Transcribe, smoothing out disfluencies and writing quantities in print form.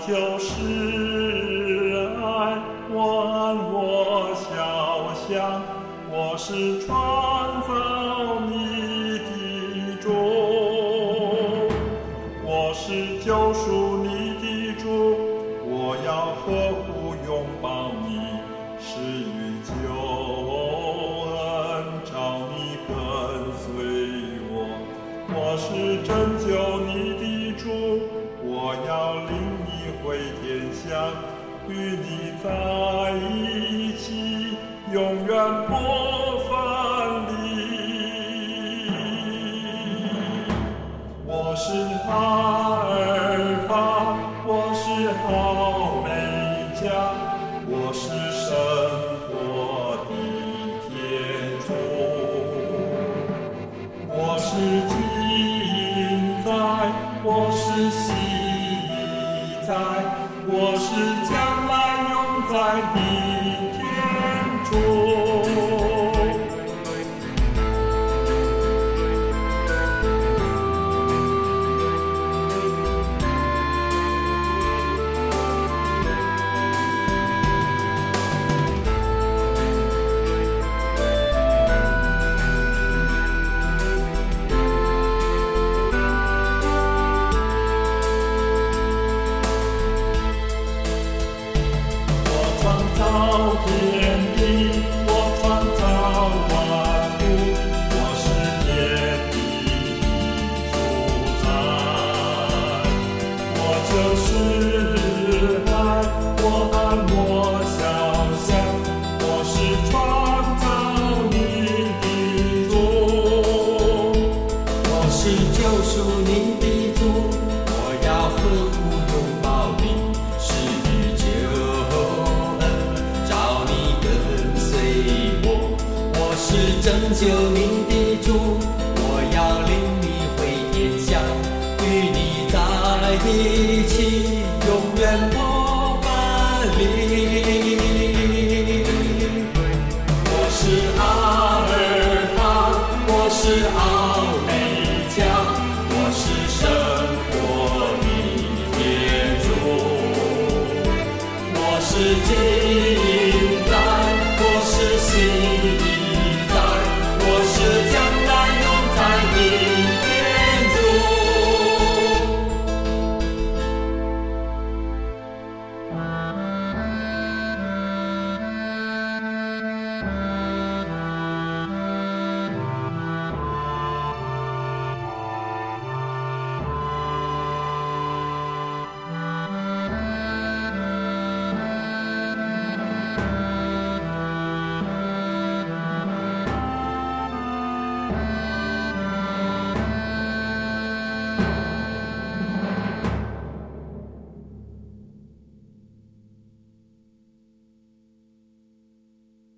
就是爱，万我肖像，我是创造你的主，我是救赎你的主，我要呵护拥抱你，施予救恩，召你跟随我。我是拯救你的主，我要领你回天乡，与你在一起，永远不分离。我是阿尔法，我是奥美加，我是生活的天主，我是今在，我是昔在，我是将来永在的天主。天地，我创造万物，我是天地的主宰。我就是爱，我爱我肖像，我是创造你的主， 我是救赎你的主，我要呵护拥抱你，施予救恩，召你跟随我。我是拯救你的主，我要领你回天乡，与你在一起，永远不分离。我是阿尔法，我是阿